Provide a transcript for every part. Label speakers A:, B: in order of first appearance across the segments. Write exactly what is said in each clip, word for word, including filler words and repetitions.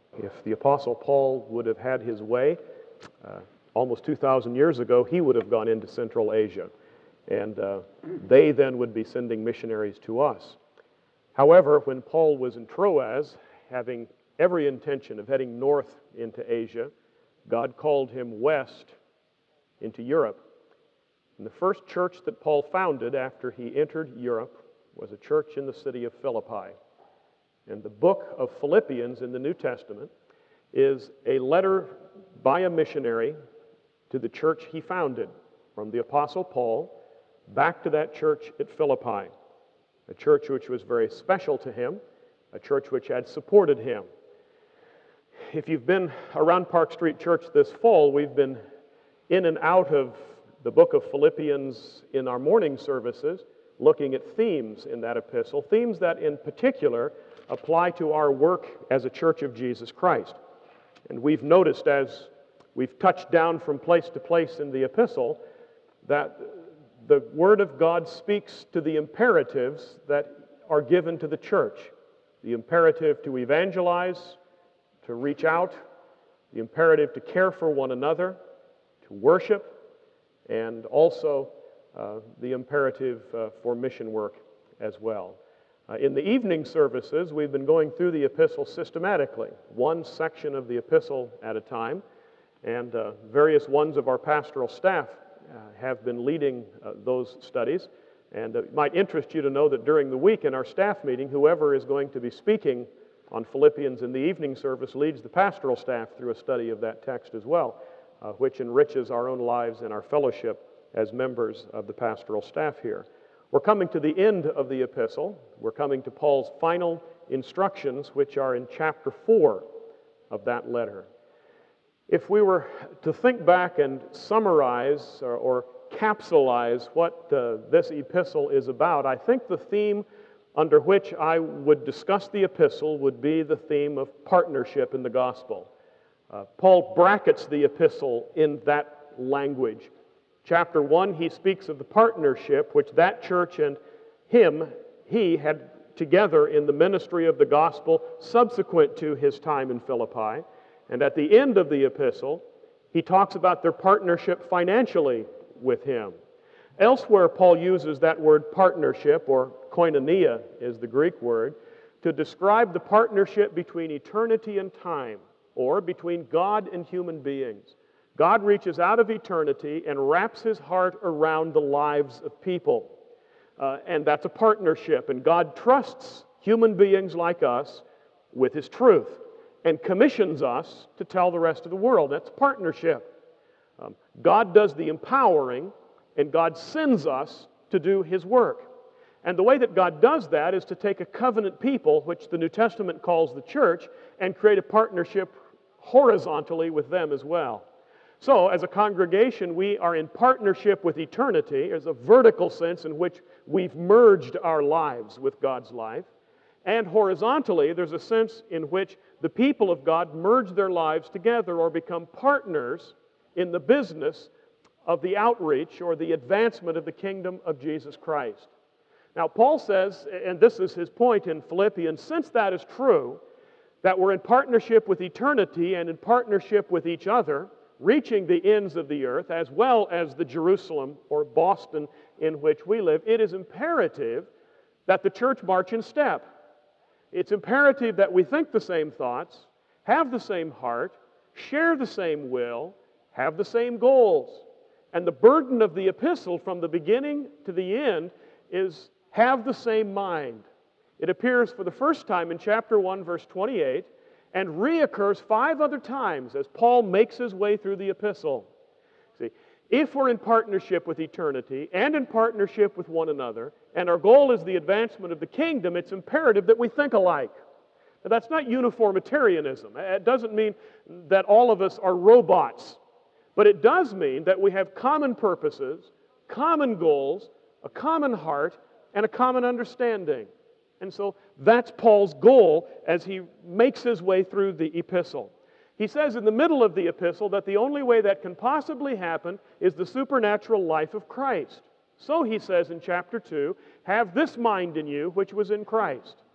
A: If the Apostle Paul would have had his way, uh, almost two thousand years ago, he would have gone into Central Asia, and uh, they then would be sending missionaries to us. However, when Paul was in Troas, having every intention of heading north into Asia, God called him west into Europe. And the first church that Paul founded after he entered Europe was a church in the city of Philippi. And the book of Philippians in the New Testament is a letter by a missionary to the church he founded, from the Apostle Paul back to that church at Philippi, a church which was very special to him, a church which had supported him. If you've been around Park Street Church this fall, we've been in and out of the book of Philippians in our morning services, looking at themes in that epistle, themes that in particular apply to our work as a church of Jesus Christ. And we've noticed as we've touched down from place to place in the epistle that the Word of God speaks to the imperatives that are given to the church. The imperative to evangelize, to reach out, the imperative to care for one another, to worship, and also uh, the imperative uh, for mission work as well. Uh, in the evening services, we've been going through the epistle systematically, one section of the epistle at a time, and uh, various ones of our pastoral staff uh, have been leading uh, those studies. And it might interest you to know that during the week in our staff meeting, whoever is going to be speaking on Philippians in the evening service leads the pastoral staff through a study of that text as well, uh, which enriches our own lives and our fellowship as members of the pastoral staff here. We're coming to the end of the epistle. We're coming to Paul's final instructions, which are in chapter four of that letter. If we were to think back and summarize or, or capsulize what uh, this epistle is about, I think the theme under which I would discuss the epistle would be the theme of partnership in the gospel. Uh, Paul brackets the epistle in that language. Chapter one, he speaks of the partnership which that church and him, he had together in the ministry of the gospel subsequent to his time in Philippi. And at the end of the epistle, he talks about their partnership financially with him. Elsewhere, Paul uses that word partnership, or koinonia is the Greek word, to describe the partnership between eternity and time, or between God and human beings. God reaches out of eternity and wraps His heart around the lives of people. Uh, and that's a partnership. And God trusts human beings like us with His truth and commissions us to tell the rest of the world. That's partnership. Um, God does the empowering, and God sends us to do His work. And the way that God does that is to take a covenant people, which the New Testament calls the church, and create a partnership horizontally with them as well. So, as a congregation, we are in partnership with eternity. There's a vertical sense in which we've merged our lives with God's life. And horizontally, there's a sense in which the people of God merge their lives together or become partners in the business of the outreach or the advancement of the kingdom of Jesus Christ. Now, Paul says, and this is his point in Philippians, since that is true, that we're in partnership with eternity and in partnership with each other, reaching the ends of the earth, as well as the Jerusalem or Boston in which we live, it is imperative that the church march in step. It's imperative that we think the same thoughts, have the same heart, share the same will, have the same goals. And the burden of the epistle from the beginning to the end is have the same mind. It appears for the first time in chapter one, verse twenty-eight, and reoccurs five other times as Paul makes his way through the epistle. See, if we're in partnership with eternity and in partnership with one another, and our goal is the advancement of the kingdom, it's imperative that we think alike. Now, that's not uniformitarianism. It doesn't mean that all of us are robots. But it does mean that we have common purposes, common goals, a common heart, and a common understanding. And so that's Paul's goal as he makes his way through the epistle. He says in the middle of the epistle that the only way that can possibly happen is the supernatural life of Christ. So he says in chapter two, have this mind in you which was in Christ.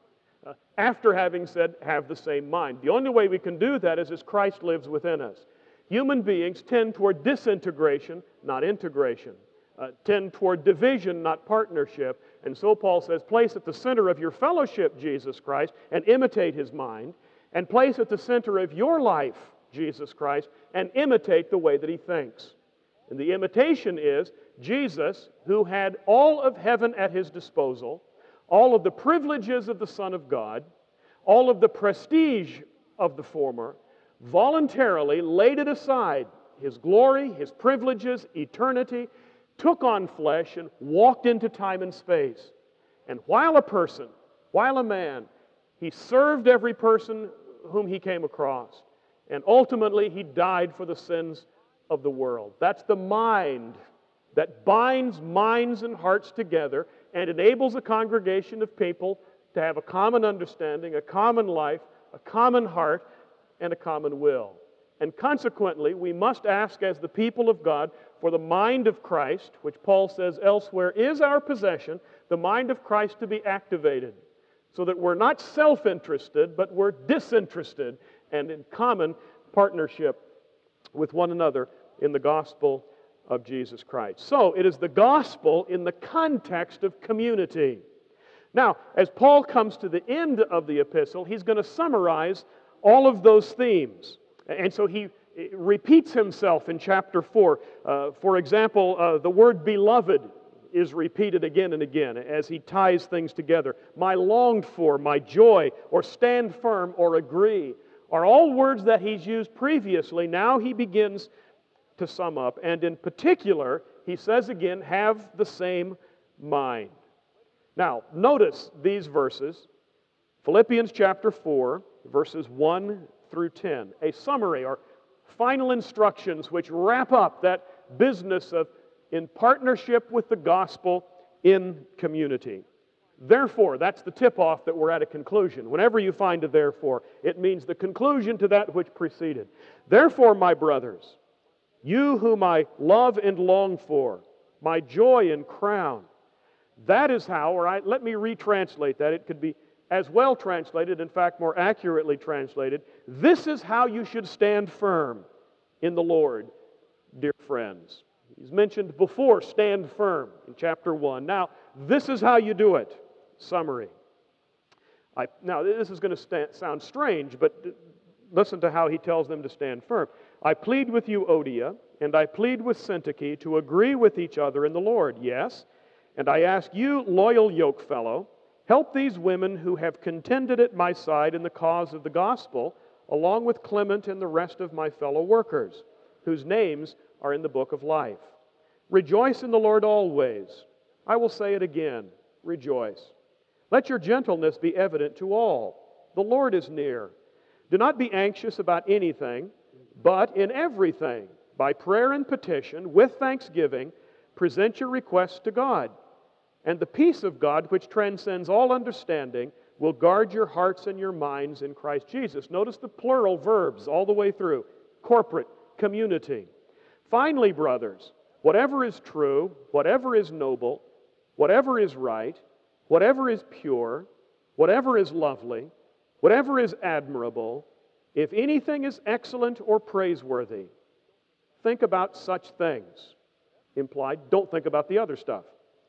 A: uh, after having said, have the same mind. The only way we can do that is as Christ lives within us. Human beings tend toward disintegration, not integration. Uh, tend toward division, not partnership. And so Paul says, place at the center of your fellowship Jesus Christ and imitate His mind, and place at the center of your life Jesus Christ and imitate the way that He thinks. And the imitation is Jesus, who had all of heaven at His disposal, all of the privileges of the Son of God, all of the prestige of the former, voluntarily laid it aside, His glory, His privileges, eternity, took on flesh and walked into time and space. And while a person, while a man, He served every person whom He came across. And ultimately, He died for the sins of the world. That's the mind that binds minds and hearts together and enables a congregation of people to have a common understanding, a common life, a common heart, and a common will. And consequently, we must ask as the people of God for the mind of Christ, which Paul says elsewhere is our possession, the mind of Christ to be activated, so that we're not self-interested, but we're disinterested and in common partnership with one another in the gospel of Jesus Christ. So, it is the gospel in the context of community. Now, as Paul comes to the end of the epistle, he's going to summarize all of those themes. And so he repeats himself in chapter four. Uh, for example, uh, the word beloved is repeated again and again as he ties things together. My longed for, my joy, or stand firm, or agree, are all words that he's used previously. Now he begins to sum up. And in particular, he says again, have the same mind. Now, notice these verses. Philippians chapter four, verses one through ten. A summary or final instructions which wrap up that business of in partnership with the gospel in community. Therefore, that's the tip-off that we're at a conclusion. Whenever you find a therefore, it means the conclusion to that which preceded. Therefore, my brothers, you whom I love and long for, my joy and crown, that is how, or I, let me retranslate that. It could be as well translated, in fact, more accurately translated. This is how you should stand firm in the Lord, dear friends. He's mentioned before, stand firm in chapter one. Now, this is how you do it. Summary. I, now, this is going to sta- sound strange, but listen to how he tells them to stand firm. I plead with you, Odia, and I plead with Syntyche to agree with each other in the Lord. Yes, and I ask you, loyal yokefellow, help these women who have contended at my side in the cause of the gospel, along with Clement and the rest of my fellow workers, whose names are in the book of life. Rejoice in the Lord always. I will say it again, rejoice. Let your gentleness be evident to all. The Lord is near. Do not be anxious about anything, but in everything, by prayer and petition, with thanksgiving, present your requests to God. And the peace of God, which transcends all understanding, will guard your hearts and your minds in Christ Jesus. Notice the plural verbs all the way through. Corporate, community. Finally, brothers, whatever is true, whatever is noble, whatever is right, whatever is pure, whatever is lovely, whatever is admirable, if anything is excellent or praiseworthy, think about such things. Implied, don't think about the other stuff.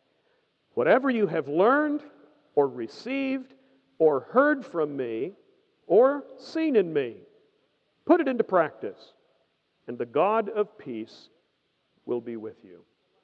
A: Whatever you have learned or received or heard from me or seen in me, put it into practice, and the God of peace will be with you.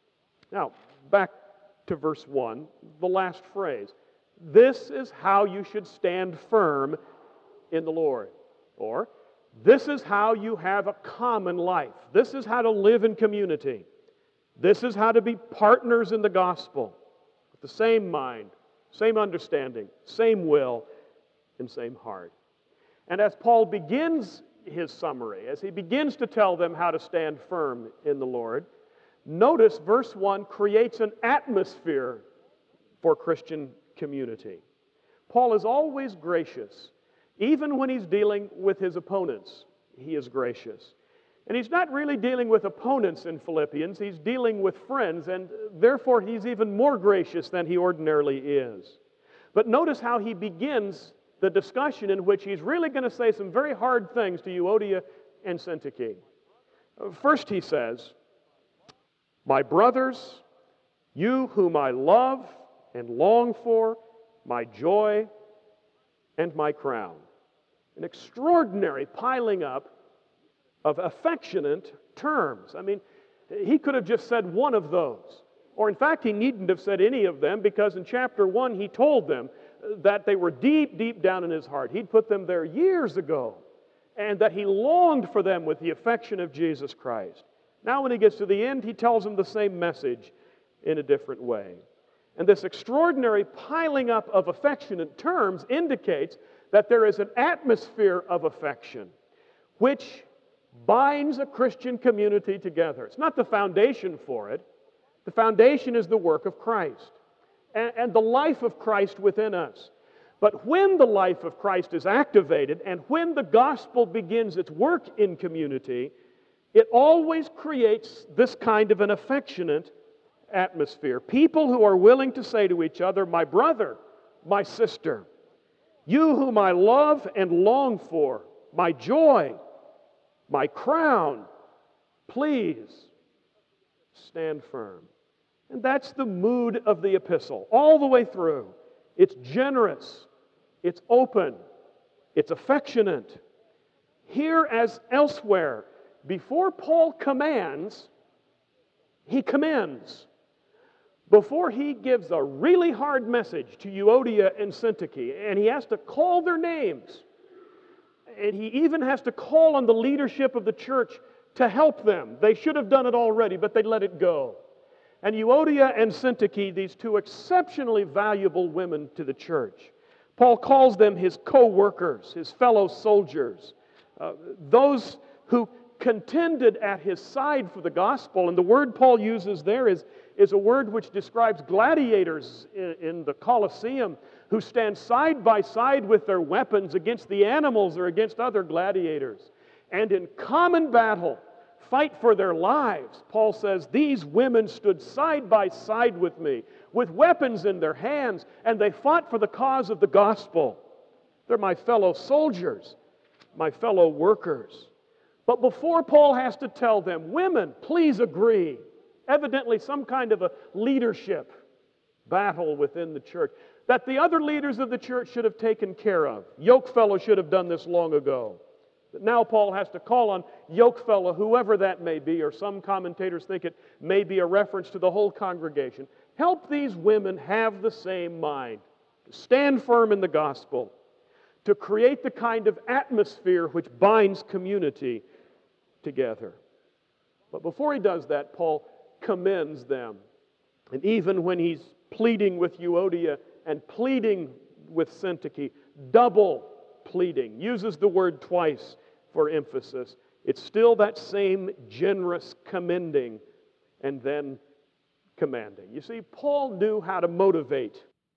A: Now, back to verse one, the last phrase. This is how you should stand firm in the Lord. Or, this is how you have a common life. This is how to live in community. This is how to be partners in the gospel. With the same mind, same understanding, same will, and same heart. And as Paul begins his summary, as he begins to tell them how to stand firm in the Lord, notice verse one creates an atmosphere for Christian community. Paul is always gracious. Even when he's dealing with his opponents, he is gracious. And he's not really dealing with opponents in Philippians, he's dealing with friends, and therefore he's even more gracious than he ordinarily is. But notice how he begins the discussion in which he's really going to say some very hard things to Euodia and Syntyche. First he says, "My brothers, you whom I love and long for, my joy and my crown." An extraordinary piling up of affectionate terms. I mean, he could have just said one of those. Or in fact, he needn't have said any of them, because in chapter one he told them that they were deep, deep down in his heart. He'd put them there years ago, and that he longed for them with the affection of Jesus Christ. Now when he gets to the end, he tells them the same message in a different way. And this extraordinary piling up of affectionate terms indicates that there is an atmosphere of affection which binds a Christian community together. It's not the foundation for it. The foundation is the work of Christ and, and the life of Christ within us. But when the life of Christ is activated and when the gospel begins its work in community, it always creates this kind of an affectionate atmosphere. People who are willing to say to each other, "My brother, my sister, you whom I love and long for, my joy, my crown, please stand firm." And that's the mood of the epistle, all the way through. It's generous, it's open, it's affectionate. Here as elsewhere, before Paul commands, he commends. Before he gives a really hard message to Euodia and Syntyche, and he has to call their names, and he even has to call on the leadership of the church to help them. They should have done it already, but they let it go. And Euodia and Syntyche, these two exceptionally valuable women to the church, Paul calls them his co-workers, his fellow soldiers, uh, those who contended at his side for the gospel. And the word Paul uses there is, is a word which describes gladiators in, in the Colosseum who stand side by side with their weapons against the animals or against other gladiators. And in common battle, fight for their lives. Paul says, "These women stood side by side with me, with weapons in their hands, and they fought for the cause of the gospel." They're my fellow soldiers, my fellow workers. But before Paul has to tell them, "Women, please agree," evidently some kind of a leadership battle within the church that the other leaders of the church should have taken care of. Yokefellow should have done this long ago. But now Paul has to call on Yokefellow, whoever that may be, or some commentators think it may be a reference to the whole congregation. Help these women have the same mind, to stand firm in the gospel, to create the kind of atmosphere which binds community together. But before he does that, Paul commends them. And even when he's pleading with Euodia and pleading with Syntyche, double pleading, uses the word twice for emphasis, it's still that same generous commending and then commanding. You see, Paul knew how to motivate.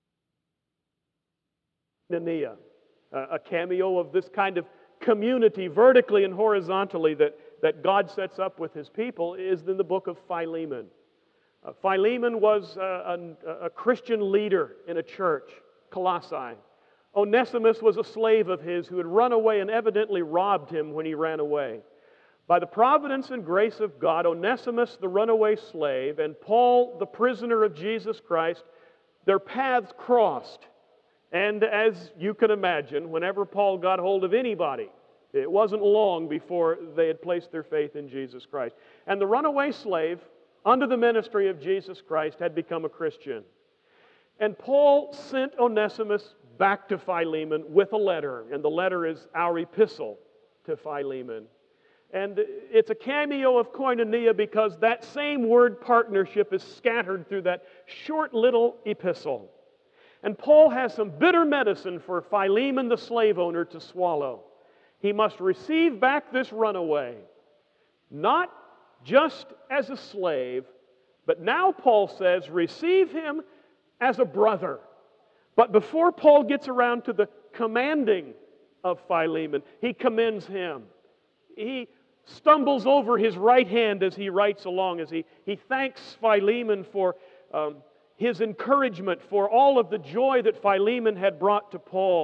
A: Koinonia, a cameo of this kind of community vertically and horizontally that, that God sets up with His people, is in the book of Philemon. Uh, Philemon was a, a, a Christian leader in a church, Colossae. Onesimus was a slave of his who had run away and evidently robbed him when he ran away. By the providence and grace of God, Onesimus, the runaway slave, and Paul, the prisoner of Jesus Christ, their paths crossed. And as you can imagine, whenever Paul got hold of anybody, it wasn't long before they had placed their faith in Jesus Christ. And the runaway slave, under the ministry of Jesus Christ, had become a Christian. And Paul sent Onesimus back to Philemon with a letter, and the letter is our epistle to Philemon. And it's a cameo of koinonia because that same word partnership is scattered through that short little epistle. And Paul has some bitter medicine for Philemon, the slave owner, to swallow. He must receive back this runaway, not just as a slave, but now Paul says, receive him as a brother. But before Paul gets around to the commanding of Philemon, he commends him. He stumbles over his right hand as he writes along, as he, he thanks Philemon for um, his encouragement, for all of the joy that Philemon had brought to Paul.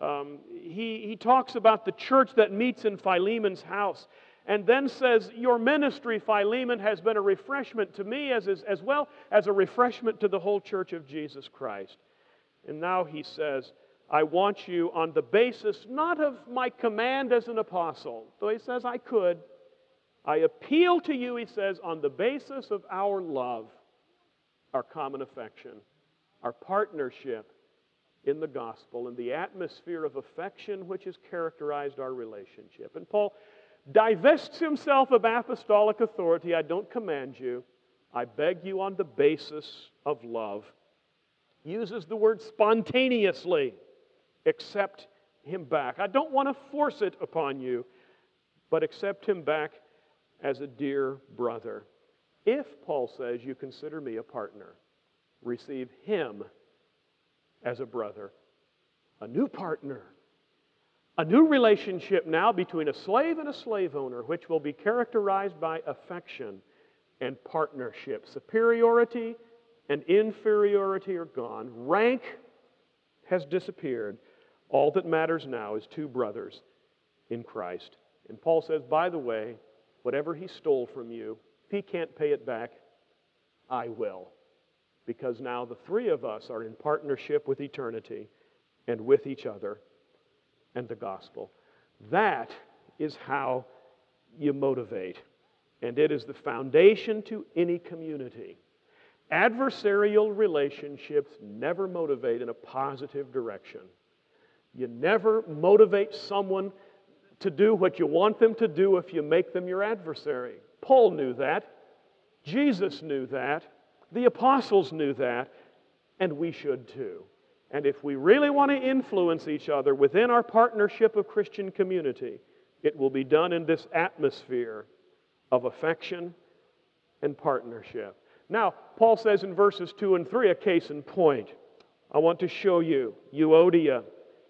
A: Um, he, he talks about the church that meets in Philemon's house, and then says, your ministry, Philemon, has been a refreshment to me as, as, as well as a refreshment to the whole church of Jesus Christ. And now he says, I want you on the basis not of my command as an apostle, though he says I could. I appeal to you, he says, on the basis of our love, our common affection, our partnership in the gospel, and the atmosphere of affection which has characterized our relationship. And Paul divests himself of apostolic authority. I don't command you. I beg you on the basis of love. Uses the word spontaneously. Accept him back. I don't want to force it upon you, but accept him back as a dear brother. If, Paul says, you consider me a partner, receive him as a brother. A new partner. A new relationship now between a slave and a slave owner, which will be characterized by affection and partnership. Superiority and inferiority are gone. Rank has disappeared. All that matters now is two brothers in Christ. And Paul says, by the way, whatever he stole from you, if he can't pay it back, I will. Because now the three of us are in partnership with eternity and with each other and the gospel. That is how you motivate. And it is the foundation to any community. Adversarial relationships never motivate in a positive direction. You never motivate someone to do what you want them to do if you make them your adversary. Paul knew that. Jesus knew that. The apostles knew that. And we should too. And if we really want to influence each other within our partnership of Christian community, it will be done in this atmosphere of affection and partnership. Now, Paul says in verses two and three, a case in point. I want to show you Euodia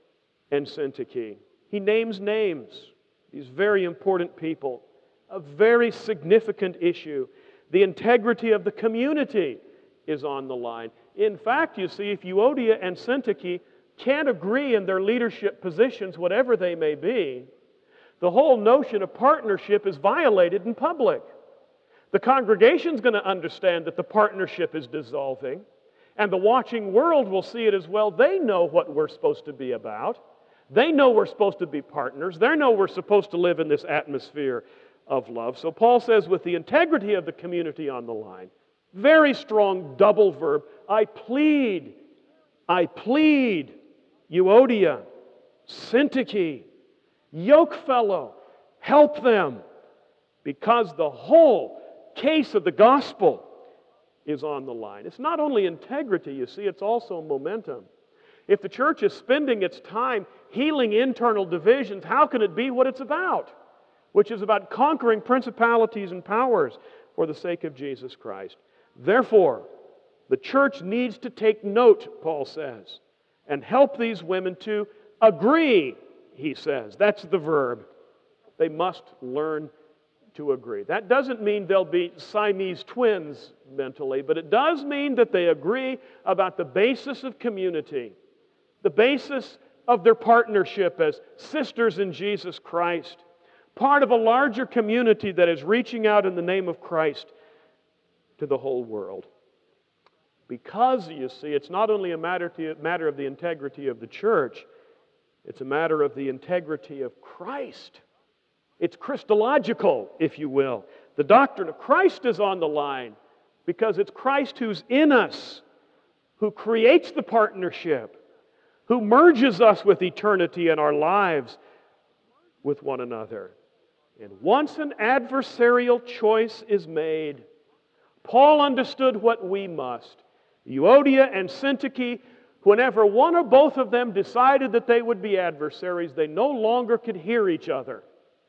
A: and Syntyche. He names names, these very important people, a very significant issue. The integrity of the community is on the line. In fact, you see, if Euodia and Syntyche can't agree in their leadership positions, whatever they may be, the whole notion of partnership is violated in public. The congregation's going to understand that the partnership is dissolving, and the watching world will see it as well. They know what we're supposed to be about. They know we're supposed to be partners. They know we're supposed to live in this atmosphere of love. So Paul says, with the integrity of the community on the line, very strong double verb, I plead, I plead, Euodia, Syntyche, yoke fellow, help them, because the whole case of the gospel is on the line. It's not only integrity, you see, it's also momentum. If the church is spending its time healing internal divisions, how can it be what it's about? Which is about conquering principalities and powers for the sake of Jesus Christ. Therefore, the church needs to take note, Paul says, and help these women to agree, he says. That's the verb. They must learn to agree. That doesn't mean they'll be Siamese twins mentally, but it does mean that they agree about the basis of community, the basis of their partnership as sisters in Jesus Christ, part of a larger community that is reaching out in the name of Christ to the whole world. Because, you see, it's not only a matter, to, matter of the integrity of the church, it's a matter of the integrity of Christ. It's Christological, if you will. The doctrine of Christ is on the line because it's Christ who's in us, who creates the partnership, who merges us with eternity in our lives with one another. And once an adversarial choice is made, Paul understood what we must. Euodia and Syntyche, whenever one or both of them decided that they would be adversaries, they no longer could hear each other.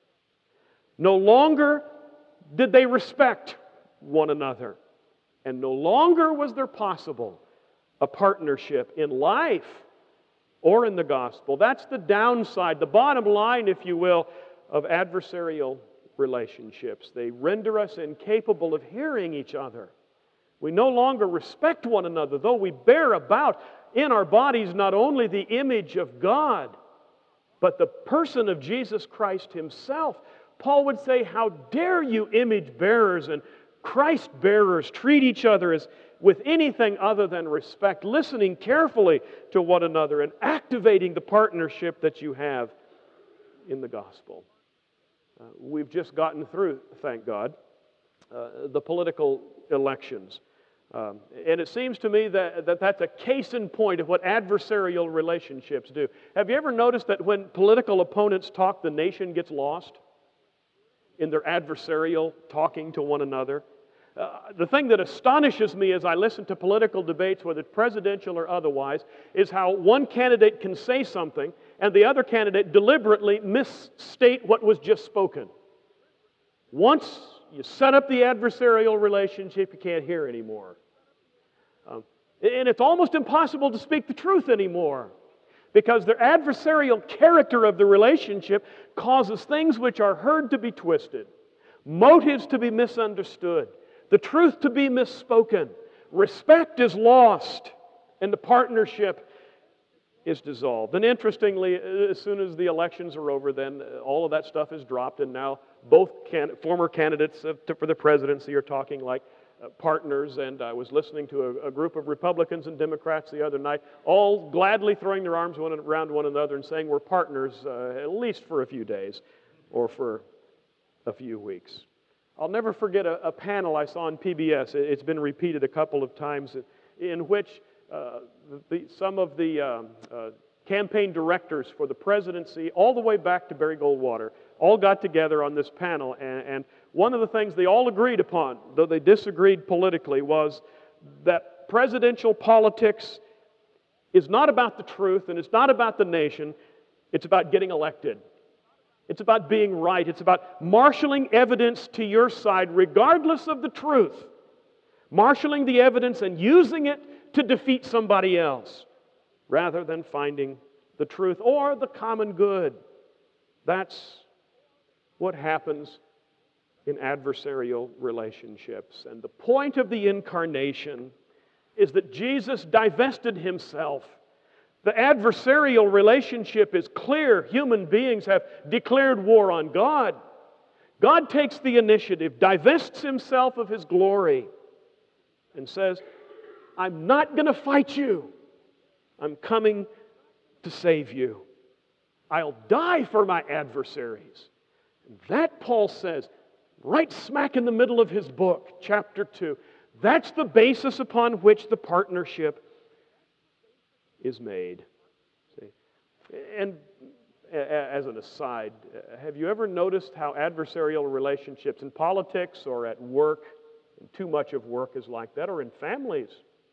A: No longer did they respect one another. And no longer was there possible a partnership in life or in the gospel. That's the downside, the bottom line, if you will, of adversarial relationships. They render us incapable of hearing each other. We no longer respect one another, though we bear about in our bodies not only the image of God, but the person of Jesus Christ Himself. Paul would say, how dare you image bearers and Christ bearers treat each other as with anything other than respect, listening carefully to one another and activating the partnership that you have in the gospel. Uh, we've just gotten through, thank God, uh, the political elections. Um, and it seems to me that, that that's a case in point of what adversarial relationships do. Have you ever noticed that when political opponents talk, the nation gets lost in their adversarial talking to one another? Uh, the thing that astonishes me as I listen to political debates, whether it's presidential or otherwise, is how one candidate can say something and the other candidate deliberately misstate what was just spoken. Once you set up the adversarial relationship, you can't hear anymore. Um, and it's almost impossible to speak the truth anymore, because the adversarial character of the relationship causes things which are heard to be twisted, motives to be misunderstood, the truth to be misspoken. Respect is lost, and the partnership is dissolved. And interestingly, as soon as the elections are over, then all of that stuff is dropped, and now both can, former candidates for the presidency are talking like uh, partners. And I was listening to a, a group of Republicans and Democrats the other night, all gladly throwing their arms one, around one another and saying we're partners uh, at least for a few days or for a few weeks. I'll never forget a, a panel I saw on P B S. It's been repeated a couple of times, in which uh, the, some of the um, uh, campaign directors for the presidency, all the way back to Barry Goldwater, all got together on this panel. And, and one of the things they all agreed upon, though they disagreed politically, was that presidential politics is not about the truth and it's not about the nation. It's about getting elected. It's about being right. It's about marshaling evidence to your side regardless of the truth. Marshaling the evidence and using it to defeat somebody else rather than finding the truth or the common good. That's what happens in adversarial relationships. And the point of the incarnation is that Jesus divested Himself. The adversarial relationship is clear. Human beings have declared war on God. God takes the initiative, divests Himself of His glory, and says, I'm not going to fight you. I'm coming to save you. I'll die for my adversaries. And that, Paul says, right smack in the middle of his book, chapter two. That's the basis upon which the partnership is made. See? And as an aside, have you ever noticed how adversarial relationships in politics or at work, and too much of work is like that, or in families,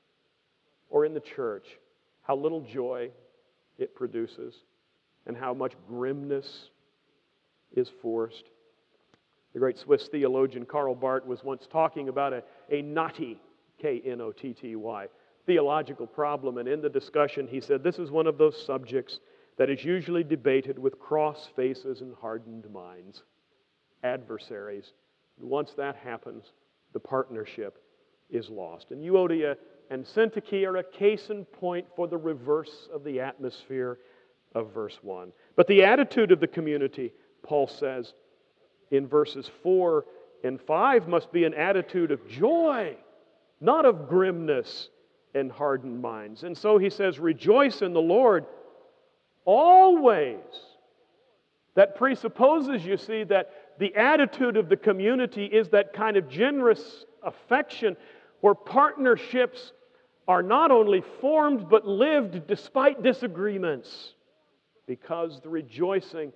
A: or in the church, how little joy it produces, and how much grimness is forced? The great Swiss theologian Karl Barth was once talking about a, a knotty, K N O T T Y, theological problem, and in the discussion he said, this is one of those subjects that is usually debated with cross faces and hardened minds, adversaries. Once that happens, the partnership is lost. And Euodia and Syntyche are a case in point for the reverse of the atmosphere of verse one. But the attitude of the community, Paul says in verses four and five, must be an attitude of joy, not of grimness and hardened minds. And so he says, rejoice in the Lord always. That presupposes, you see, that the attitude of the community is that kind of generous affection where partnerships are not only formed but lived despite disagreements, because the rejoicing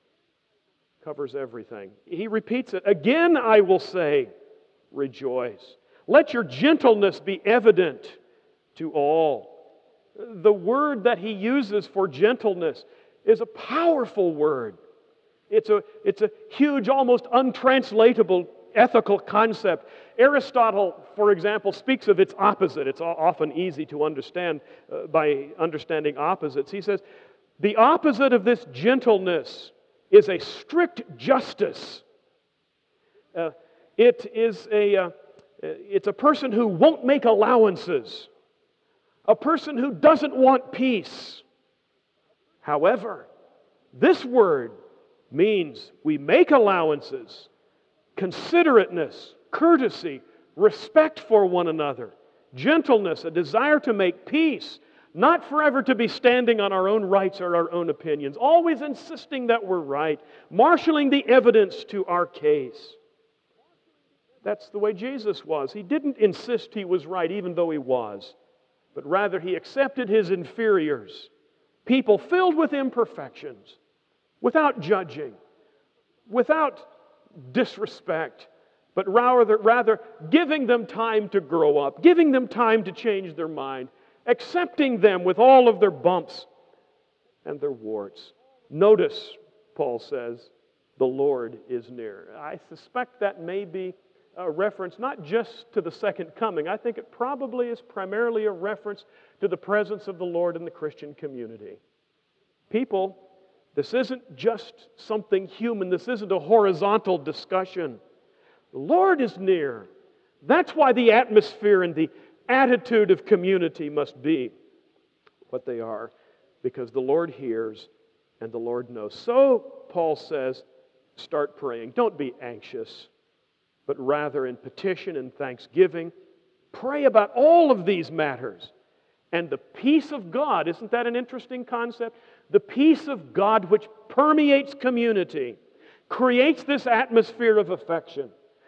A: covers everything. He repeats it. Again, I will say, rejoice. Let your gentleness be evident to all. The word that he uses for gentleness is a powerful word. It's a, it's a huge, almost untranslatable ethical concept. Aristotle, for example, speaks of its opposite. It's often easy to understand uh, by understanding opposites. He says, the opposite of this gentleness is a strict justice. Uh, it is a, uh, it's a person who won't make allowances. A person who doesn't want peace. However, This word means we make allowances, considerateness, courtesy, respect for one another, gentleness, a desire to make peace, not forever to be standing on our own rights or our own opinions, always insisting that we're right, marshaling the evidence to our case. That's the way Jesus was. He didn't insist he was right, even though he was, but rather he accepted his inferiors, people filled with imperfections, without judging, without disrespect, but rather, rather giving them time to grow up, giving them time to change their mind, accepting them with all of their bumps and their warts. Notice, Paul says, the Lord is near. I suspect that may be a reference not just to the second coming. I think it probably is primarily a reference to the presence of the Lord in the Christian community. People, this isn't just something human. This isn't a horizontal discussion. The Lord is near. That's why the atmosphere and the attitude of community must be what they are, because the Lord hears and the Lord knows. So, Paul says, start praying. Don't be anxious, but rather in petition and thanksgiving, pray about all of these matters. And the peace of God, isn't that an interesting concept? The peace of God which permeates community, creates this atmosphere of affection,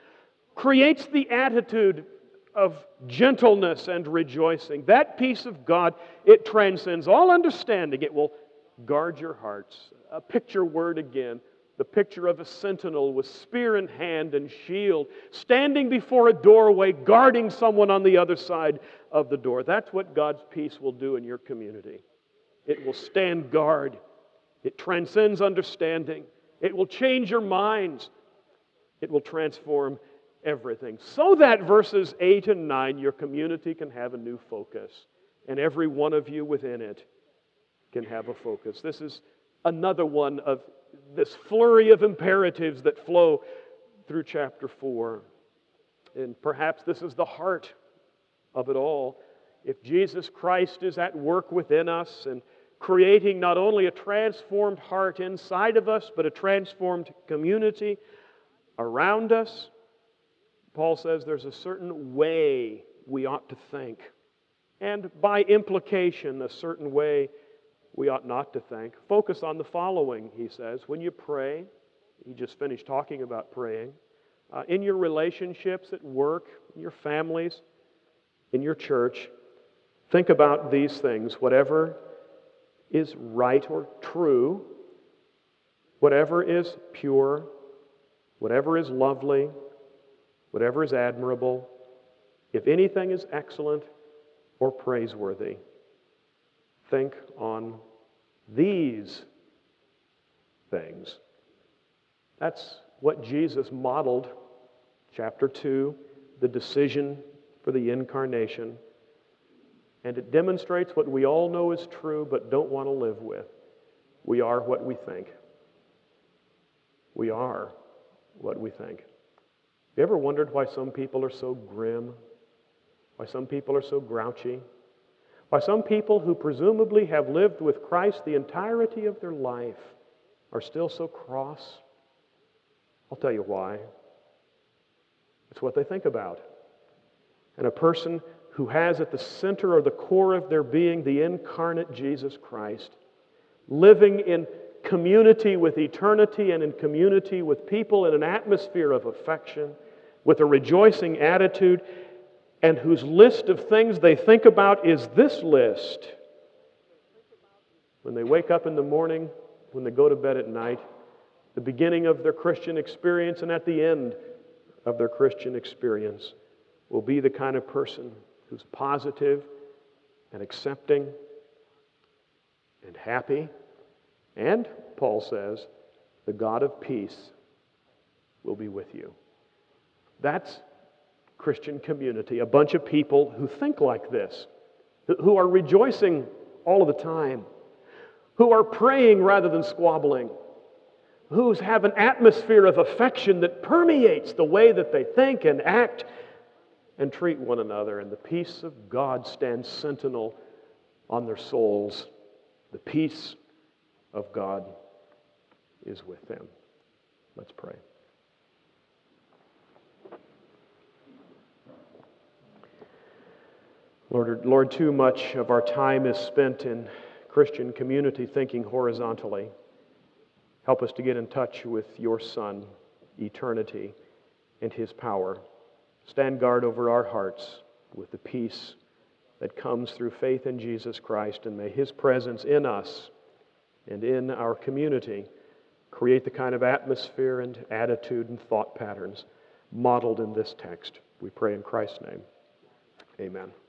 A: creates the attitude of gentleness and rejoicing. That peace of God, it transcends all understanding. It will guard your hearts. A picture word again, the picture of a sentinel with spear in hand and shield, standing before a doorway, guarding someone on the other side of the door. That's what God's peace will do in your community. It will stand guard. It transcends understanding. It will change your minds. It will transform everything. So that verses eight and nine, your community can have a new focus. And every one of you within it can have a focus. This is another one of this flurry of imperatives that flow through chapter four. And perhaps this is the heart of it all. If Jesus Christ is at work within us and creating not only a transformed heart inside of us, but a transformed community around us, Paul says there's a certain way we ought to think. And by implication, a certain way we ought not to think. Focus on the following, he says. When you pray, he just finished talking about praying, uh, in your relationships at work, in your families, in your church, think about these things. Whatever is right or true, whatever is pure, whatever is lovely, whatever is admirable, if anything is excellent or praiseworthy, think on these things. That's what Jesus modeled, chapter two, the decision for the incarnation. And it demonstrates what we all know is true but don't want to live with. We are what we think. We are what we think. Have you ever wondered why some people are so grim? Why some people are so grouchy? Why some people who presumably have lived with Christ the entirety of their life are still so cross? I'll tell you why. It's what they think about. And a person who has at the center or the core of their being the incarnate Jesus Christ, living in community with eternity and in community with people in an atmosphere of affection, with a rejoicing attitude, and whose list of things they think about is this list. When they wake up in the morning, when they go to bed at night, the beginning of their Christian experience and at the end of their Christian experience will be the kind of person who's positive and accepting and happy. And, Paul says, the God of peace will be with you. That's Christian community, a bunch of people who think like this, who are rejoicing all of the time, who are praying rather than squabbling, who have an atmosphere of affection that permeates the way that they think and act and treat one another. And the peace of God stands sentinel on their souls. The peace of God. is with them. Let's pray. Lord, Lord, too much of our time is spent in Christian community thinking horizontally. Help us to get in touch with your Son, eternity, and his power. Stand guard over our hearts with the peace that comes through faith in Jesus Christ, and may his presence in us and in our community create the kind of atmosphere and attitude and thought patterns modeled in this text. We pray in Christ's name. Amen.